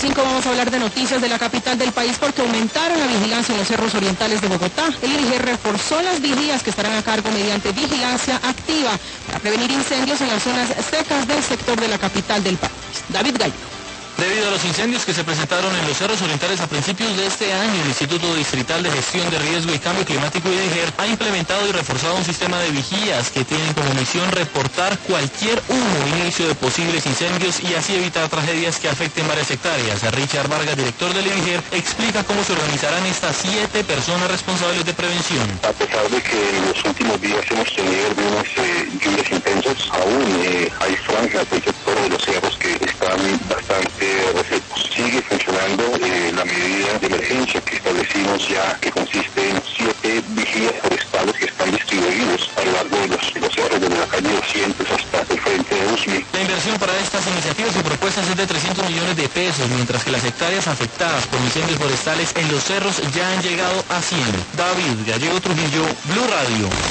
5 vamos a hablar de noticias de la capital del país porque aumentaron la vigilancia en los cerros orientales de Bogotá. El INVIGIR reforzó las vigías que estarán a cargo mediante vigilancia activa para prevenir incendios en las zonas secas del sector de la capital del país. David Gallo. Debido a los incendios que se presentaron en los cerros orientales a principios de este año, el Instituto Distrital de Gestión de Riesgo y Cambio Climático INVIGIR ha implementado y reforzado un sistema de vigías que tienen como misión reportar cualquier humo o inicio de posibles incendios y así evitar tragedias que afecten varias hectáreas. Richard Vargas, director del INVIGIR, explica cómo se organizarán estas 7 personas responsables de prevención. A pesar de que en los últimos días hemos tenido algunas lluvias intensas, aún hay franjas del sector de los cerros que están bastante resecos. Sigue funcionando la medida de emergencia que establecimos ya, que consiste en 7 vigías forestales que están distribuidos a lo largo de los cerros, desde la calle 200 hasta el frente de Usme. La inversión para estas iniciativas y propuestas es de 300 millones de pesos, mientras que las hectáreas afectadas por incendios forestales en los cerros ya han llegado a 100. David Gallego Trujillo, Blue Radio.